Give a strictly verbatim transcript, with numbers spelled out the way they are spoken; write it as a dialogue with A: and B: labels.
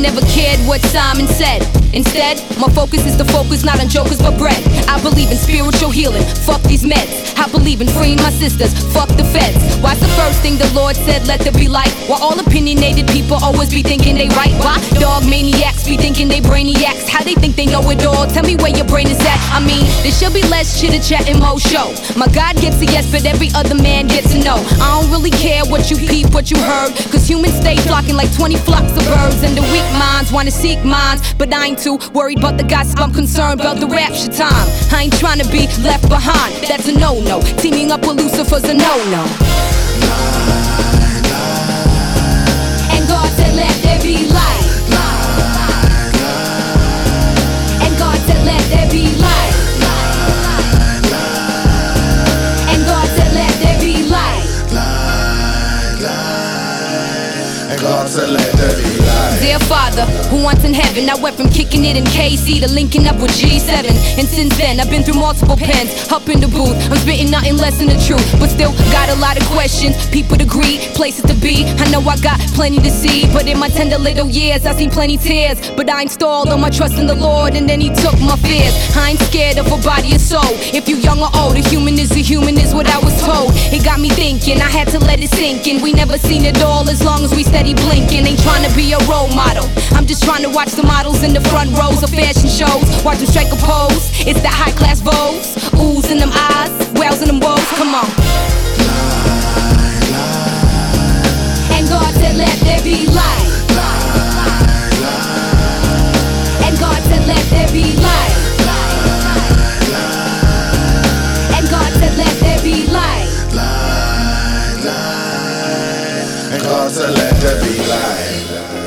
A: never cared what Simon said. Instead, my focus is to focus not on jokers but bread. I believe in spiritual healing, fuck these meds. I believe in freeing my sisters, fuck the feds. Why's the first thing the Lord said, let there be light? Why all opinionated people always be thinking they right? Why dog maniacs be thinking they brainiacs? How they think they know it all? Tell me where your brain is at. I mean, there should be less chitter-chat and more show. My God gets a yes, but every other man gets a no. I don't really care what you peep, what you heard, cause humans stay flocking like twenty flocks of birds. And the weak minds wanna seek minds, but I ain't too worried about the gossip, I'm concerned about the rapture time. I ain't trying to be left behind, that's a no-no. Teaming up with Lucifer's a no-no. And God said let there be light. And God said let there be light. And God said let there be light.
B: And God said let there be light.
A: Dear Father, who wants in heaven? I went from kicking it in K C to linking up with G seven. And since then, I've been through multiple pens. Up in the booth, I'm spitting nothing less than the truth. But still got a lot of questions, people to greet, places to be. I know I got plenty to see, but in my tender little years, I seen plenty tears. But I installed all my trust in the Lord, and then He took my fears. I ain't scared of a body or soul. If you young or old, a human is a human is what I was told. It got me thinking, I had to let it sink in. We never seen it all as long as we steady blinking. Ain't trying to be a role model, I'm just trying to watch the models in the front rows of fashion shows. Watch them strike a pose, it's that high class vogues. Oohs in them eyes, wells in them woes, come on. And God said let there be light. And God said let there be light. And God said let there be light.
B: And God said let there be light.